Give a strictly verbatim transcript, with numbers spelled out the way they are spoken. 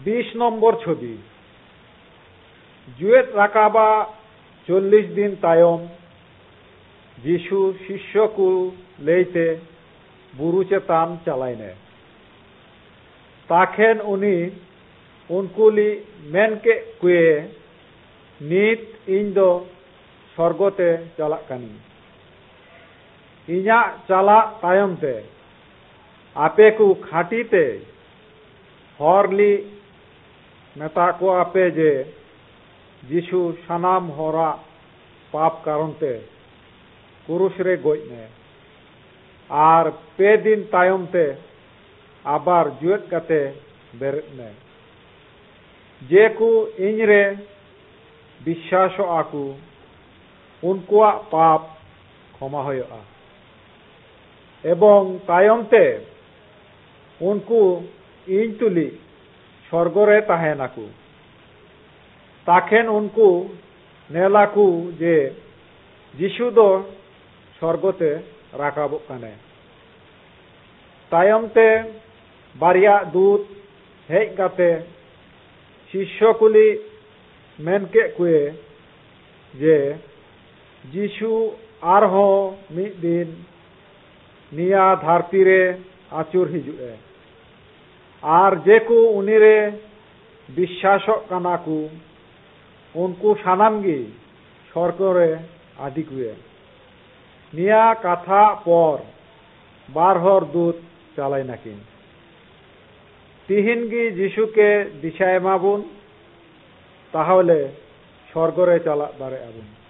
बीस नम्बर छवि जुएट राकाबा चल्लिस दिन तायम जीशु शिष्य को लेते बुरु चेतान चलाइने ताखेन उनी उनकुली मेन के कुए नीत इन दो स्वर्गते चला कानी इन्या चला तायमते आपे को खाटीते हरली मेता को आपे जे जीशु सानाम हरा पाप कारणते कुरुस रे गजने आर पे दिन तायमते आबार जुएट काते बेरेदने जे को इनरे विश्वास आकु उनकुआ पाप क्षमा होया एवं तायमते उनको इन तुली स्वर्गरे ताहेनाकु ताखेन उनको नेलाकु जे जीशु दो स्वर्गते राकाबो काने तायमते बारिया दूत हेज काते शिष्य कुली मेनके कुए जे जीशु आरहो मिद दिन निया धरती रे आचुर हिजुए आर जेकु उनिरे विश्वासक कानाकु उनको सानामगी स्वर्गरे आदिकुए निया कथा पर बारहर दूत चालाई नाकिन तिहिनगी जीशु के दिशा एमाबुन ताहले स्वर्गरे चला दारे आबुन।